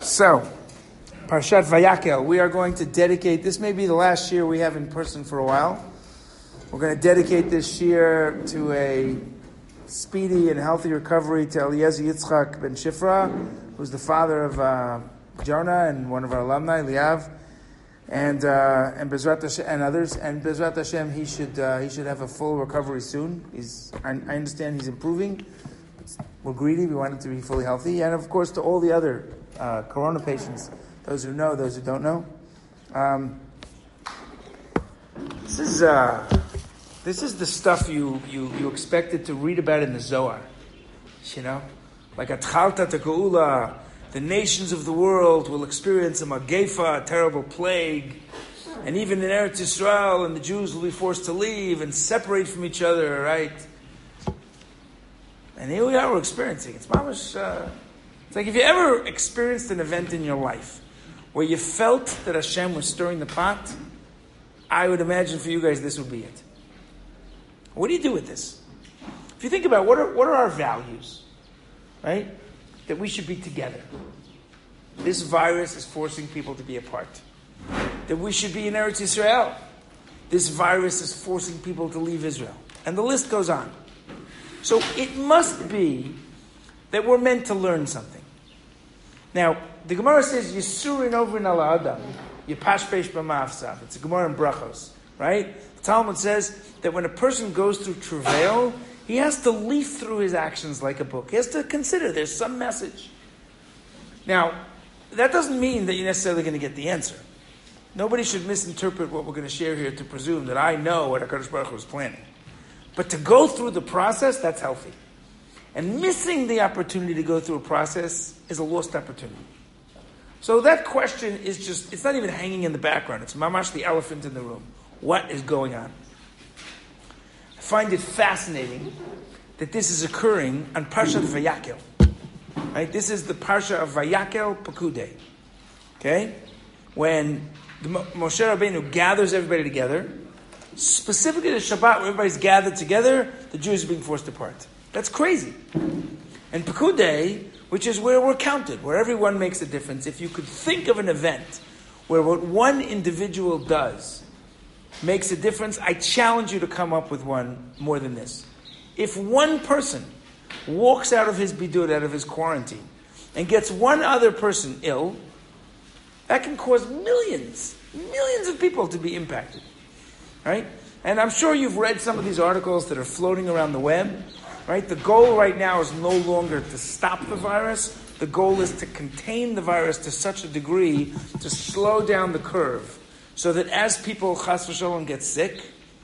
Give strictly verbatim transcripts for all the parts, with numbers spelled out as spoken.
So, Parshat Vayakel, we are going to dedicate, this may be the last year we have in person for a while. We're going to dedicate this year to a speedy and healthy recovery to Eliezer Yitzchak ben Shifra, who's the father of uh, Jonah and one of our alumni, Liav, and uh, and Bezrat Hashem, and others. And Bezrat Hashem, he should uh, he should have a full recovery soon. He's I, I understand he's improving. We're greedy. We want him to be fully healthy, and of course to all the other uh, corona patients, those who know, those who don't know. Um, this is uh, this is the stuff you, you you expected to read about in the Zohar, you know, like Atchalta Tegeula. The nations of the world will experience a magefa, a terrible plague, and even in Eretz Yisrael, and the Jews will be forced to leave and separate from each other, right? And here we are, we're experiencing. It's mamash, uh, it's like if you ever experienced an event in your life where you felt that Hashem was stirring the pot, I would imagine for you guys this would be it. What do you do with this? If you think about what are what are our values, right? That we should be together. This virus is forcing people to be apart. That we should be in Eretz Yisrael. This virus is forcing people to leave Israel. And the list goes on. So it must be that we're meant to learn something. Now, the Gemara says, Yisurin over in ala Adam, Yipashpesh b'ma'afsav. It's a Gemara in Brachos, right? The Talmud says that when a person goes through travail, he has to leaf through his actions like a book. He has to consider there's some message. Now, that doesn't mean that you're necessarily going to get the answer. Nobody should misinterpret what we're going to share here to presume that I know what HaKadosh Baruch Hu is planning. But to go through the process, that's healthy. And missing the opportunity to go through a process is a lost opportunity. So that question is just, it's not even hanging in the background. It's mamash the elephant in the room. What is going on? I find it fascinating that this is occurring on Parshat Vayakel. Right? This is the Parsha of Vayakel Pekudei. Okay? When the Moshe Rabbeinu gathers everybody together, specifically the Shabbat where everybody's gathered together, the Jews are being forced apart. That's crazy. And Pekudei, which is where we're counted, where everyone makes a difference, if you could think of an event where what one individual does makes a difference, I challenge you to come up with one more than this. If one person walks out of his bidud, out of his quarantine, and gets one other person ill, that can cause millions, millions of people to be impacted. Right? And I'm sure you've read some of these articles that are floating around the web. Right? The goal right now is no longer to stop the virus. The goal is to contain the virus to such a degree to slow down the curve, so that as people, chas v'sholom, get sick,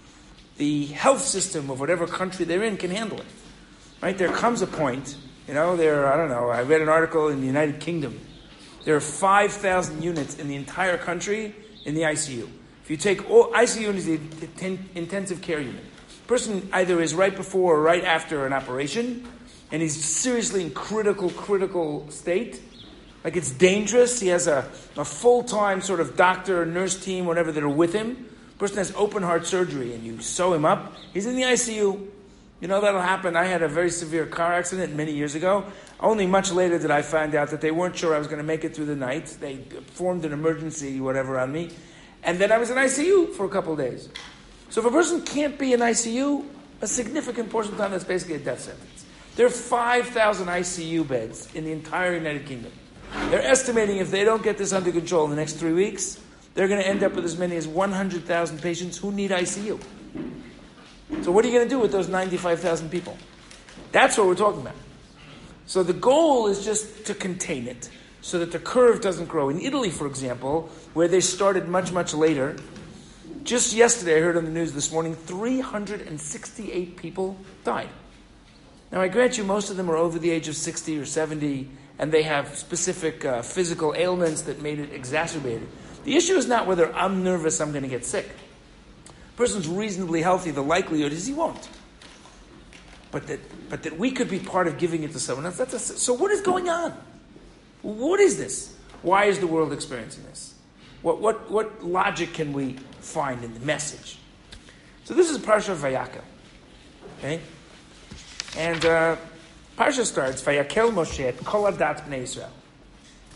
the health system of whatever country they're in can handle it. Right? There comes a point, you know, there, I don't know, I read an article in the United Kingdom. There are five thousand units in the entire country in the I C U. If you take all, I C U is the intensive care unit. Person either is right before or right after an operation, and he's seriously in critical, critical state. Like it's dangerous. He has a, a full-time sort of doctor, nurse team, whatever, that are with him. Person has open heart surgery and you sew him up. He's in the I C U. You know that'll happen. I had a very severe car accident many years ago. Only much later did I find out that they weren't sure I was going to make it through the night. They formed an emergency, whatever, on me. And then I was in I C U for a couple of days. So if a person can't be in I C U, a significant portion of the time, that's basically a death sentence. There are five thousand I C U beds in the entire United Kingdom. They're estimating if they don't get this under control in the next three weeks, they're going to end up with as many as one hundred thousand patients who need I C U. So what are you going to do with those ninety-five thousand people? That's what we're talking about. So the goal is just to contain it so that the curve doesn't grow. In Italy, for example, where they started much, much later, just yesterday I heard on the news this morning, three hundred sixty-eight people died. Now I grant you most of them are over the age of sixty or seventy, and they have specific uh, physical ailments that made it exacerbated. The issue is not whether I'm nervous I'm going to get sick. A person's reasonably healthy, the likelihood is he won't. But that but that we could be part of giving it to someone else. That's a, so what is going on? What is this? Why is the world experiencing this? What what what logic can we find in the message? So this is Parsha Vayakel. Okay? And uh, Parsha starts, Vayakel Moshe et kol adat bnei Yisrael.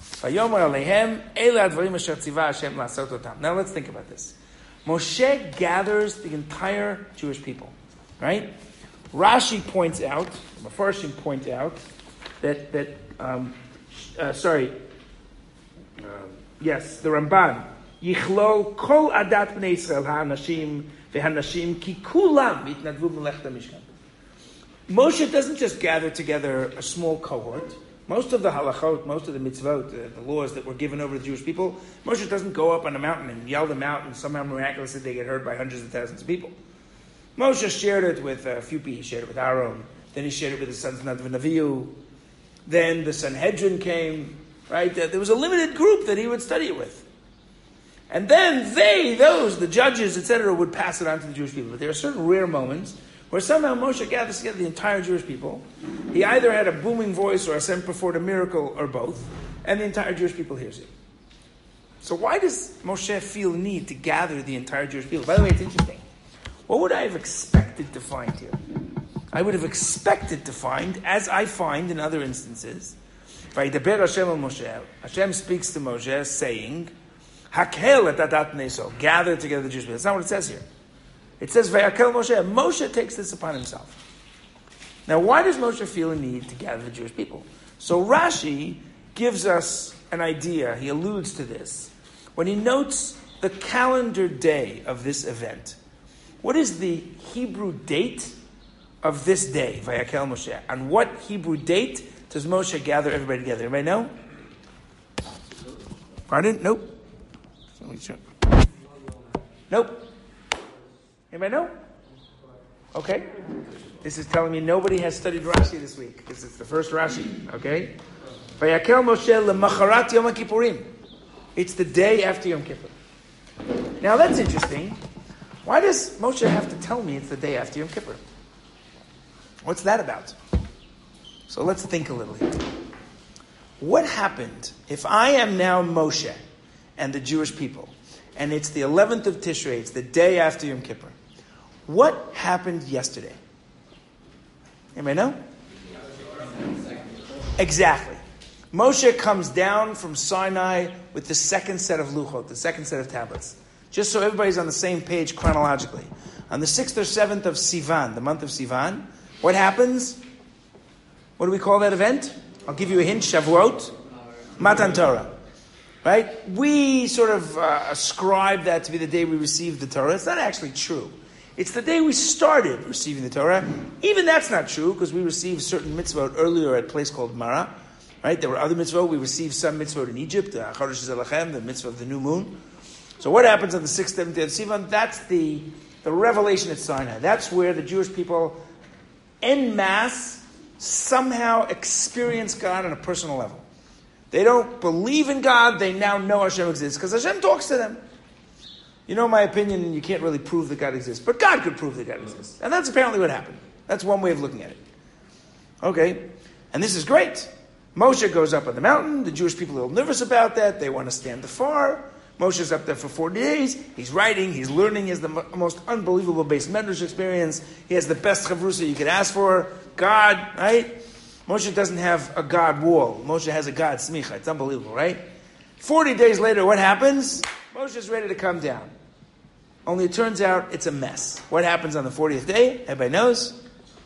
Vayomer alehem, Eila advarim asher tziva Hashem la'asot otam. Now let's think about this. Moshe gathers the entire Jewish people, right? Rashi points out, Mefarshim point out, that, that um, uh, sorry, uh, yes, the Ramban, Yichlol kol adat bnei Yisrael ha'anashim ve'hanashim ki kulam yitnadvu b'melechut HaMishkan. Moshe doesn't just gather together a small cohort. Most of the halachot, most of the mitzvot, the, the laws that were given over to the Jewish people, Moshe doesn't go up on a mountain and yell them out and somehow miraculously they get heard by hundreds of thousands of people. Moshe shared it with a few people. He shared it with Aaron. Then he shared it with his sons Nadav and Avihu. Then the Sanhedrin came, right? There was a limited group that he would study it with. And then they, those, the judges, et cetera, would pass it on to the Jewish people. But there are certain rare moments where somehow Moshe gathers together the entire Jewish people. He either had a booming voice or Hashem performed a miracle or both, and the entire Jewish people hears it. So why does Moshe feel the need to gather the entire Jewish people? By the way, it's interesting. What would I have expected to find here? I would have expected to find, as I find in other instances, Vayidaber Hashem el Moshe, Hashem speaks to Moshe saying, Hakel et adat bnei Yisrael, gather together the Jewish people. That's not what it says here. It says, Vayakel Moshe. Moshe takes this upon himself. Now, why does Moshe feel a need to gather the Jewish people? So Rashi gives us an idea. He alludes to this when he notes the calendar day of this event. What is the Hebrew date of this day, Vayakel Moshe? On what Hebrew date does Moshe gather everybody together? Anybody know? Pardon? Nope. Nope. Anybody know? Okay. This is telling me nobody has studied Rashi this week because it's the first Rashi. Okay. Vayakel Moshe leMacharat Yom Kippurim. It's the day after Yom Kippur. Now that's interesting. Why does Moshe have to tell me it's the day after Yom Kippur? What's that about? So let's think a little here. What happened if I am now Moshe and the Jewish people, and it's the eleventh of Tishrei, it's the day after Yom Kippur? What happened yesterday? Anybody know? Exactly. Moshe comes down from Sinai with the second set of luchot, the second set of tablets. Just so everybody's on the same page chronologically. On the sixth or seventh of Sivan, the month of Sivan, what happens? What do we call that event? I'll give you a hint. Shavuot. Matan Torah. Right? We sort of uh, ascribe that to be the day we received the Torah. It's not actually true. It's the day we started receiving the Torah. Even that's not true because we received certain mitzvot earlier at a place called Mara. Right? There were other mitzvot. We received some mitzvot in Egypt, the Chodesh Zelachem, the mitzvah of the new moon. So what happens on the sixth, seventh day of Sivan? That's the, the revelation at Sinai. That's where the Jewish people, en masse, somehow experience God on a personal level. They don't believe in God. They now know Hashem exists because Hashem talks to them. You know my opinion, you can't really prove that God exists. But God could prove that God exists. And that's apparently what happened. That's one way of looking at it. Okay. And this is great. Moshe goes up on the mountain. The Jewish people are a little nervous about that. They want to stand afar. Moshe's up there for forty days. He's writing. He's learning. He has the mo- most unbelievable base medrash experience. He has the best chavrusa you could ask for. God, right? Moshe doesn't have a God wall. Moshe has a God smicha. It's unbelievable, right? forty days later, what happens? Moshe's ready to come down. Only it turns out it's a mess. What happens on the fortieth day? Everybody knows.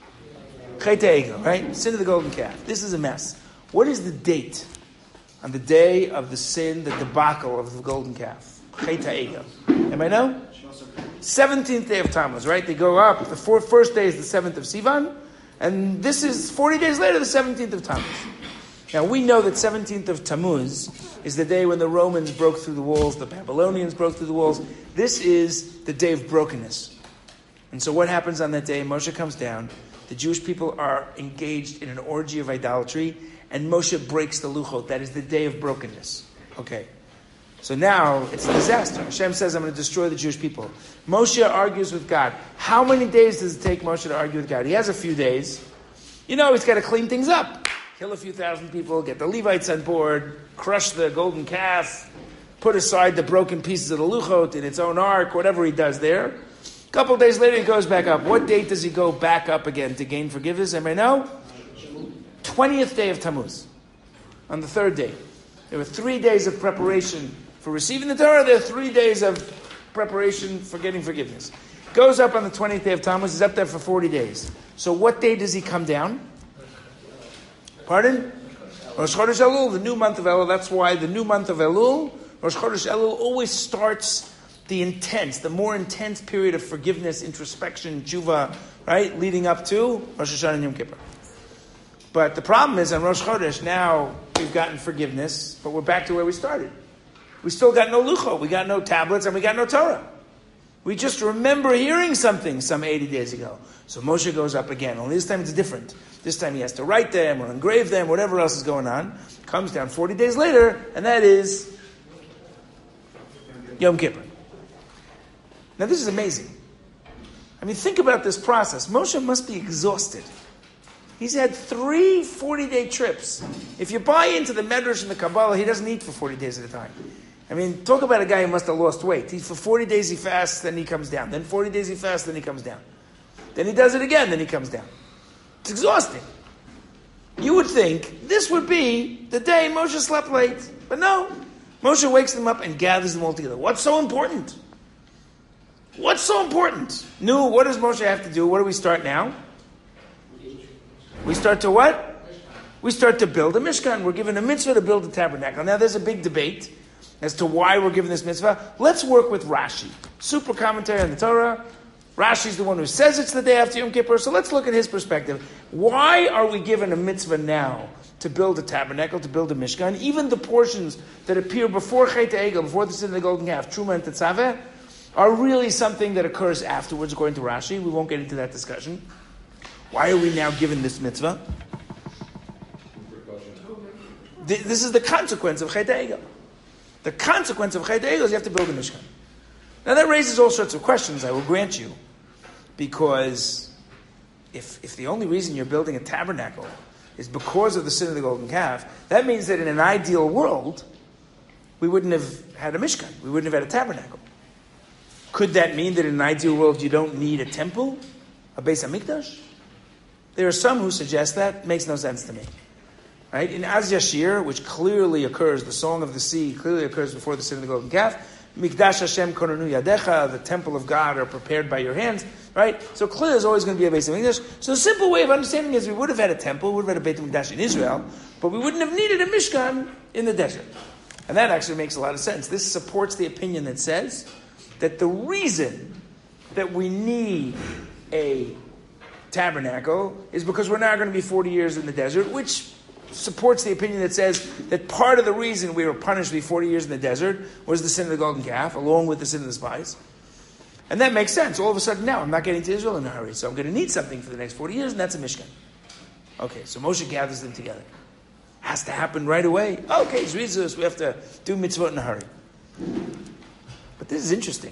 Chet Ha'egel, right? Sin of the golden calf. This is a mess. What is the date on the day of the sin, the debacle of the golden calf? Chet Ha'egel. Anybody know? seventeenth day of Tammuz, right? They go up. The four, first day is the seventh of Sivan. And this is forty days later, the seventeenth of Tammuz. Now, we know that seventeenth of Tammuz is the day when the Romans broke through the walls, the Babylonians broke through the walls. This is the day of brokenness. And so what happens on that day? Moshe comes down. The Jewish people are engaged in an orgy of idolatry, and Moshe breaks the luchot. That is the day of brokenness. Okay. So now it's a disaster. Hashem says, I'm going to destroy the Jewish people. Moshe argues with God. How many days does it take Moshe to argue with God? He has a few days. You know, he's got to clean things up. Kill a few thousand people, get the Levites on board, crush the golden calf, put aside the broken pieces of the luchot in its own ark, whatever he does there. A couple of days later, he goes back up. What date does he go back up again to gain forgiveness? Anybody know? twentieth day of Tammuz. On the third day. There were three days of preparation for receiving the Torah. There are three days of preparation for getting forgiveness. Goes up on the twentieth day of Tammuz. He's up there for forty days. So what day does he come down? Pardon? Rosh Chodesh Elul, the new month of Elul. That's why the new month of Elul, Rosh Chodesh Elul, always starts the intense, the more intense period of forgiveness, introspection, tshuva, right, leading up to Rosh Hashanah and Yom Kippur. But the problem is on Rosh Chodesh, now we've gotten forgiveness, but we're back to where we started. We still got no lucho, we got no tablets, and we got no Torah. We just remember hearing something some eighty days ago. So Moshe goes up again, only this time it's different. This time he has to write them or engrave them, whatever else is going on. Comes down forty days later, and that is Yom Kippur. Now this is amazing. I mean, think about this process. Moshe must be exhausted. He's had three forty-day trips. If you buy into the Medrash and the Kabbalah, he doesn't eat for forty days at a time. I mean, talk about a guy who must have lost weight. He, for forty days he fasts, then he comes down. Then forty days he fasts, then he comes down. Then he does it again, then he comes down. It's exhausting. You would think this would be the day Moshe slept late. But no. Moshe wakes them up and gathers them all together. What's so important? What's so important? Nu, what does Moshe have to do? What do we start now? We start to what? We start to build a Mishkan. We're given a mitzvah to build a tabernacle. Now there's a big debate as to why we're given this mitzvah. Let's work with Rashi. Super commentary on the Torah. Rashi's the one who says it's the day after Yom Kippur. So let's look at his perspective. Why are we given a mitzvah now to build a tabernacle, to build a Mishkan? Even the portions that appear before Chet HaEgel, before the sin of the golden calf, Truma and Tetzaveh, are really something that occurs afterwards, according to Rashi. We won't get into that discussion. Why are we now given this mitzvah? This is the consequence of Chet HaEgel. The consequence of Chet HaEgel is you have to build a Mishkan. Now that raises all sorts of questions, I will grant you, because if if the only reason you're building a tabernacle is because of the sin of the golden calf, that means that in an ideal world, we wouldn't have had a Mishkan. We wouldn't have had a tabernacle. Could that mean that in an ideal world you don't need a temple, a Beis HaMikdash? There are some who suggest that. Makes no sense to me. Right? In Az Yashir, which clearly occurs, the Song of the Sea clearly occurs before the sin of the golden calf, Mikdash Hashem Konanu Yadecha, the temple of God are prepared by your hands, right? So clearly there's always going to be a Beis HaMikdash. So the simple way of understanding is we would have had a temple, we would have had a Beit HaMikdash in Israel, but we wouldn't have needed a Mishkan in the desert. And that actually makes a lot of sense. This supports the opinion that says that the reason that we need a tabernacle is because we're now going to be forty years in the desert, which supports the opinion that says that part of the reason we were punished to be forty years in the desert was the sin of the golden calf, along with the sin of the spies. And that makes sense. All of a sudden now, I'm not getting to Israel in a hurry, so I'm going to need something for the next forty years, and that's a Mishkan. Okay, so Moshe gathers them together. Has to happen right away. Okay, Zrizus, we have to do mitzvot in a hurry. But this is interesting.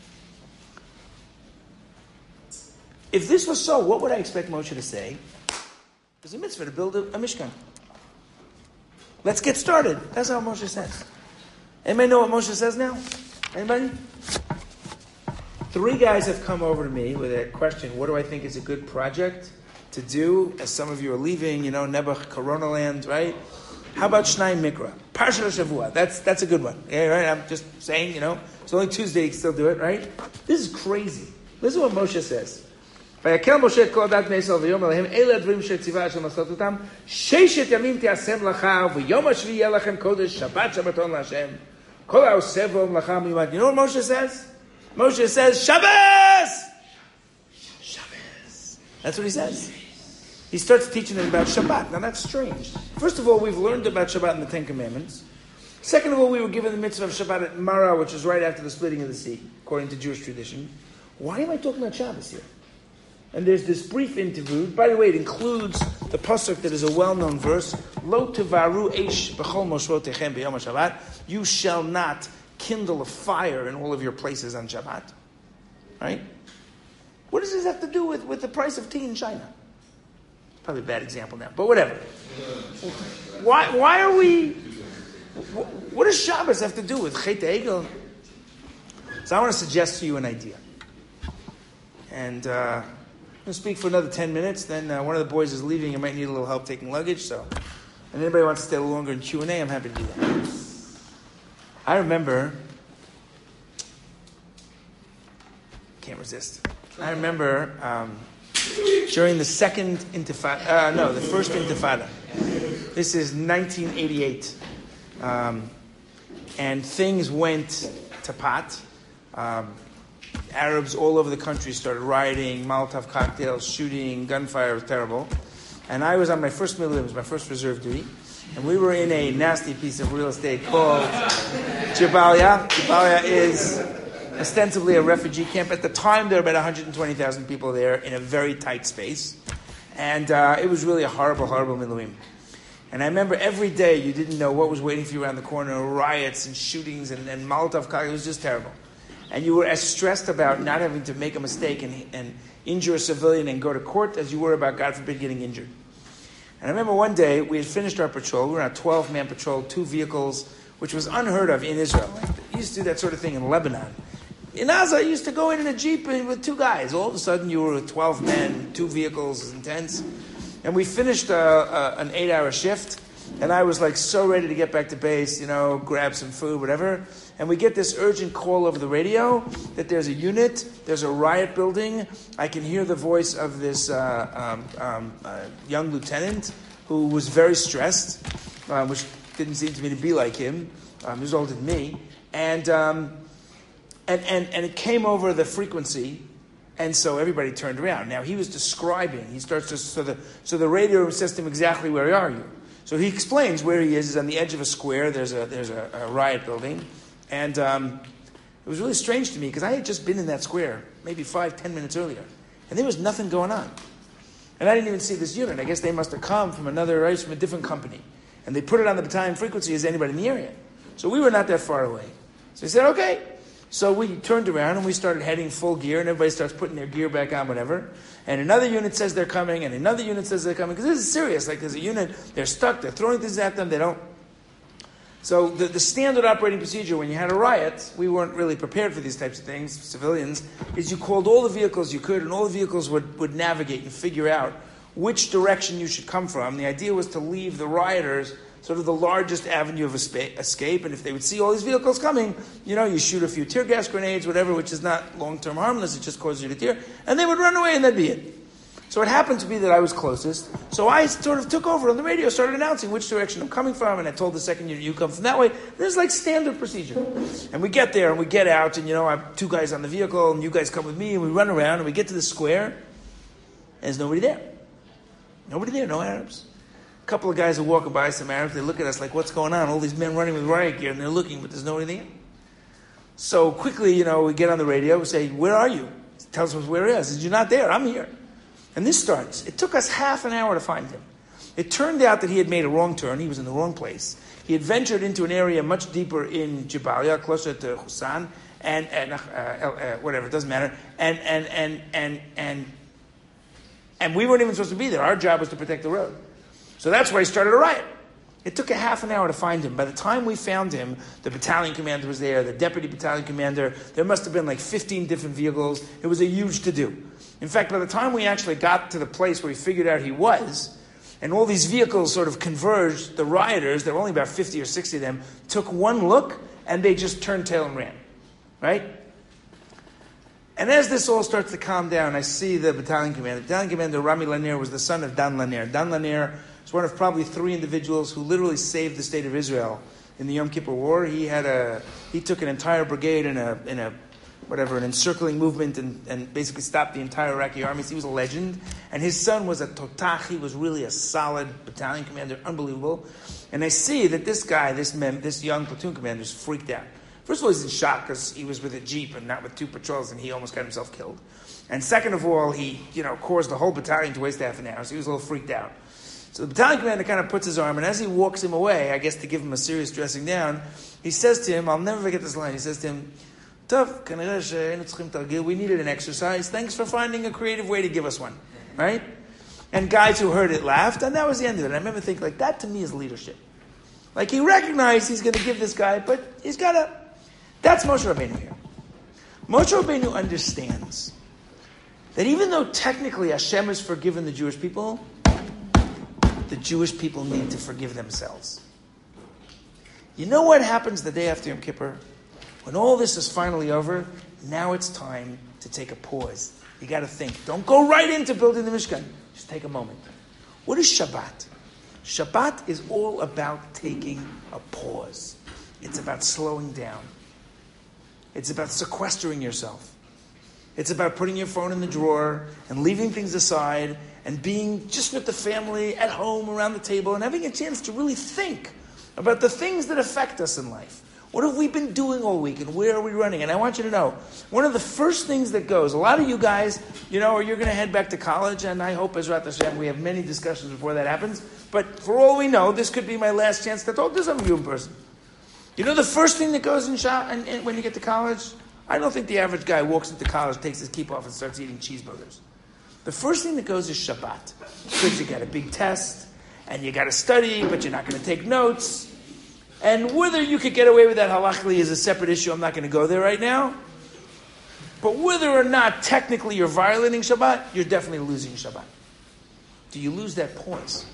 If this was so, what would I expect Moshe to say? There's a mitzvah to build a, a Mishkan. Let's get started. That's how Moshe says. Anybody know what Moshe says now? Anybody? Three guys have come over to me with a question. What do I think is a good project to do? As some of you are leaving, you know, Nebuch, Corona land, right? How about Shnai Mikra? Parshat Shavua. That's that's a good one. Yeah, right? I'm just saying, you know, it's only Tuesday, you can still do it, right? This is crazy. Listen to what Moshe says. ויקל משה את כל הדת בני ישראל ויאמר להם אלה הדברים שציווה השם לעשות אותם ששת ימים תעשה מלאכה ויום השביעי יהיה לכם קודש שבת שבתון להשם כל העושה בו מלאכה מיוחדת. You know what Moshe says? Moshe says Shabbos! Shabbos. That's what he says. He starts teaching them about Shabbat. Now that's strange. First of all, we've learned about Shabbat in the Ten Commandments. Second of all, we were given the mitzvah of Shabbat at Marah, which is right after the splitting of the sea, according to Jewish tradition. Why am I talking about Shabbos here? And there's this brief interlude. By the way, it includes the pasuk that is a well-known verse. Lo tevaru eish b'chol moshvotechem b'yom Shabbat. You shall not kindle a fire in all of your places on Shabbat. Right? What does this have to do with, with the price of tea in China? Probably a bad example now, but whatever. Why why are we... What does Shabbos have to do with Chet HaEgel? So I want to suggest to you an idea. And... Uh, I'm going to speak for another ten minutes, then uh, one of the boys is leaving. You might need a little help taking luggage, so And anybody wants to stay a little longer in Q and A, I'm happy to do that. I remember, can't resist. I remember um, during the second Intifada, uh, no, the first Intifada. This is nineteen eighty-eight. Um, and things went to pot. Um, Arabs all over the country started rioting, Molotov cocktails, shooting, gunfire. It was terrible. And I was on my first military, it was my first reserve duty. And we were in a nasty piece of real estate called Jabalia. Jabalia is ostensibly a refugee camp. At the time, there were about one hundred twenty thousand people there in a very tight space. And uh, it was really a horrible, horrible miluim. And I remember every day you didn't know what was waiting for you around the corner, riots and shootings and, and Molotov cocktails. It was just terrible. And you were as stressed about not having to make a mistake and, and injure a civilian and go to court as you were about, God forbid, getting injured. And I remember one day, we had finished our patrol. We were on a twelve-man patrol, two vehicles, which was unheard of in Israel. Like, you used to do that sort of thing in Lebanon. In Gaza, you used to go in in a Jeep with two guys. All of a sudden, you were with twelve men, two vehicles, it was intense. And we finished uh, uh, an eight-hour shift, and I was like so ready to get back to base, you know, grab some food, whatever. And we get this urgent call over the radio that there's a unit, there's a riot building. I can hear the voice of this uh, um, um, uh, young lieutenant who was very stressed, uh, which didn't seem to me to be like him. Um, he was older than me. And, um, and, and, and it came over the frequency, and so everybody turned around. Now, he was describing. He starts to, so the, so the radio says to him exactly, where are you? So he explains where he is. He's on the edge of a square. There's a, there's a, a riot building. And um, it was really strange to me because I had just been in that square maybe five, ten minutes earlier. And there was nothing going on. And I didn't even see this unit. I guess they must have come from another race, from a different company. And they put it on the battalion frequency as anybody in the area. So we were not that far away. So he said, okay. So we turned around and we started heading full gear. And everybody starts putting their gear back on, whatever. And another unit says they're coming. And another unit says they're coming. Because this is serious. Like there's a unit, they're stuck. They're throwing things at them. They don't. So the, the standard operating procedure when you had a riot, we weren't really prepared for these types of things, civilians, is you called all the vehicles you could, and all the vehicles would, would navigate and figure out which direction you should come from. The idea was to leave the rioters sort of the largest avenue of escape, and if they would see all these vehicles coming, you know, you shoot a few tear gas grenades, whatever, which is not long-term harmless, it just causes you to tear, and they would run away and that'd be it. So it happened to be that I was closest. So I sort of took over on the radio, started announcing which direction I'm coming from, and I told the second unit, you come from that way. This is like standard procedure. And we get there, and we get out, and, you know, I have two guys on the vehicle, and you guys come with me, and we run around, and we get to the square, and there's nobody there. Nobody there, no Arabs. A couple of guys are walking by, some Arabs, they look at us like, what's going on? All these men running with riot gear, and they're looking, but there's nobody there. So quickly, you know, we get on the radio, we say, where are you? He tells us where he is. He says, you're not there, I'm here. And this starts. It took us half an hour to find him. It turned out that he had made a wrong turn. He was in the wrong place. He had ventured into an area much deeper in Jabalia, closer to Hussan, and, and uh, uh, whatever, it doesn't matter. And and and and and and we weren't even supposed to be there. Our job was to protect the road. So that's why he started a riot. It took a half an hour to find him. By the time we found him, the battalion commander was there, the deputy battalion commander. There must have been like fifteen different vehicles. It was a huge to-do. In fact, by the time we actually got to the place where we figured out he was, and all these vehicles sort of converged, the rioters, there were only about fifty or sixty of them, took one look, and they just turned tail and ran. Right? And as this all starts to calm down, I see the battalion commander. The battalion commander, Rami Lanier, was the son of Dan Lanier. Dan Lanier was one of probably three individuals who literally saved the state of Israel in the Yom Kippur War. He had a he took an entire brigade in a in a whatever, an encircling movement and, and basically stopped the entire Iraqi armies. He was a legend. And his son was a Totach. He was really a solid battalion commander, unbelievable. And I see that this guy, this mem, this young platoon commander is freaked out. First of all, he's in shock because he was with a Jeep and not with two patrols, and he almost got himself killed. And second of all, he, you know, caused the whole battalion to waste half an hour, so he was a little freaked out. So the battalion commander kind of puts his arm, and as he walks him away, I guess to give him a serious dressing down, he says to him, I'll never forget this line, he says to him, Tov, we needed an exercise. Thanks for finding a creative way to give us one. Right? And guys who heard it laughed, and that was the end of it. I remember thinking, like, that to me is leadership. Like, he recognized he's going to give this guy, but he's got to... That's Moshe Rabbeinu here. Moshe Rabbeinu understands that even though technically Hashem has forgiven the Jewish people, the Jewish people need to forgive themselves. You know what happens the day after Yom Kippur? When all this is finally over, now it's time to take a pause. You got to think. Don't go right into building the Mishkan. Just take a moment. What is Shabbat? Shabbat is all about taking a pause. It's about slowing down. It's about sequestering yourself. It's about putting your phone in the drawer and leaving things aside and being just with the family at home around the table and having a chance to really think about the things that affect us in life. What have we been doing all week and where are we running? And I want you to know, one of the first things that goes, a lot of you guys, you know, you're going to head back to college, and I hope, Ezrat Hashem, we have many discussions before that happens. But for all we know, this could be my last chance to talk to some of you in person. You know the first thing that goes in shop and, and when you get to college? I don't think the average guy walks into college, takes his kippah off, and starts eating cheeseburgers. The first thing that goes is Shabbat. Because you got a big test, and you got to study, but you're not going to take notes. And whether you could get away with that halachically is a separate issue. I'm not going to go there right now. But whether or not technically you're violating Shabbat, you're definitely losing Shabbat. Do you lose that pause?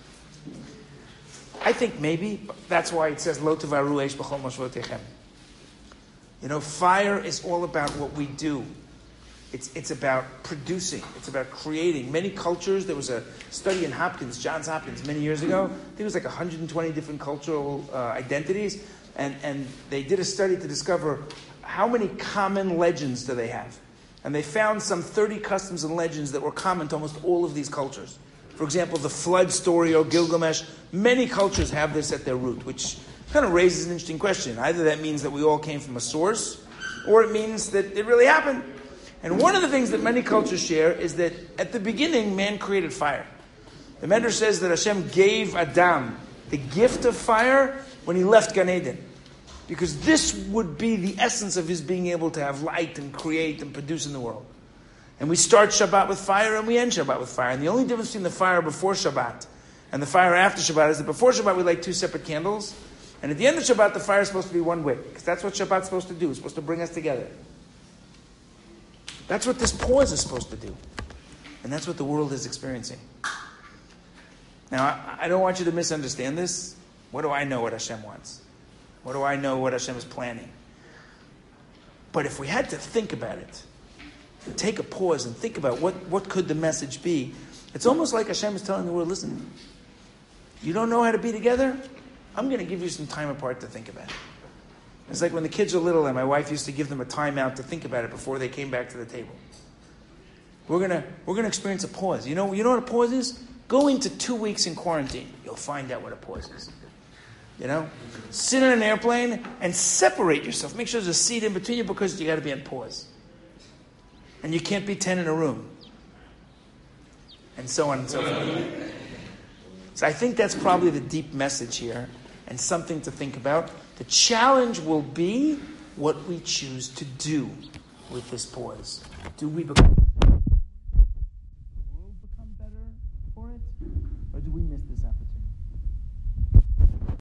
I think maybe. That's why it says, Lo tevaru eish b'chol moshavotechem. You know, fire is all about what we do. It's it's about producing. It's about creating. Many cultures, there was a study in Hopkins, Johns Hopkins, many years ago. I think it was like one hundred twenty different cultural uh, identities. And, and they did a study to discover how many common legends do they have. And they found some thirty customs and legends that were common to almost all of these cultures. For example, the flood story or Gilgamesh. Many cultures have this at their root, which kind of raises an interesting question. Either that means that we all came from a source, or it means that it really happened. And one of the things that many cultures share is that at the beginning, man created fire. The Medrash says that Hashem gave Adam the gift of fire when he left Gan Eden. Because this would be the essence of his being able to have light and create and produce in the world. And we start Shabbat with fire and we end Shabbat with fire. And the only difference between the fire before Shabbat and the fire after Shabbat is that before Shabbat we light two separate candles. And at the end of Shabbat, the fire is supposed to be one wick. Because that's what Shabbat's supposed to do. It's supposed to bring us together. That's what this pause is supposed to do. And that's what the world is experiencing. Now, I, I don't want you to misunderstand this. What do I know what Hashem wants? What do I know what Hashem is planning? But if we had to think about it, take a pause and think about what, what could the message be, it's almost like Hashem is telling the world, listen, you don't know how to be together? I'm going to give you some time apart to think about it. It's like when the kids are little and my wife used to give them a time out to think about it before they came back to the table. We're gonna we're gonna experience a pause. You know, you know what a pause is? Go into two weeks in quarantine. You'll find out what a pause is. You know? Sit in an airplane and separate yourself. Make sure there's a seat in between you because you gotta be on pause. And you can't be ten in a room. And so on and so forth. So I think that's probably the deep message here and something to think about. The challenge will be what we choose to do with this pause. Do we become